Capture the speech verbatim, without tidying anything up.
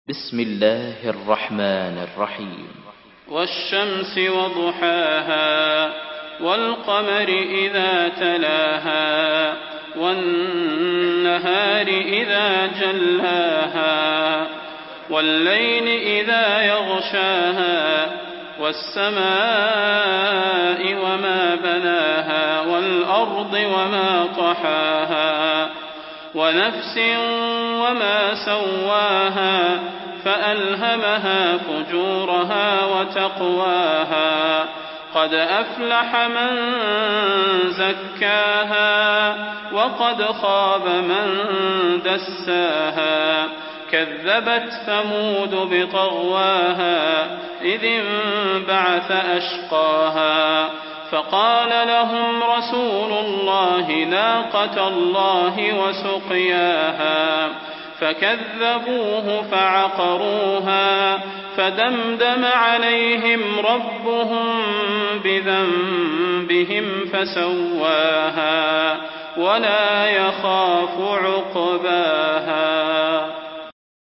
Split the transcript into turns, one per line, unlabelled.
بسم الله الرحمن الرحيم
والشمس وضحاها والقمر إذا تلاها والنهار إذا جلاها والليل إذا يغشاها والسماء وما بناها والأرض وما طحاها ونفس وما سواها فألهمها فجورها وتقواها قد أفلح من زكاها وقد خاب من دساها كذبت ثمود بطغواها إذ انبعث أشقاها فقال لهم رسول الله ناقة الله وسقياها فكذبوه فعقروها فدمدم عليهم ربهم بذنبهم فسواها ولا يخاف عقباها.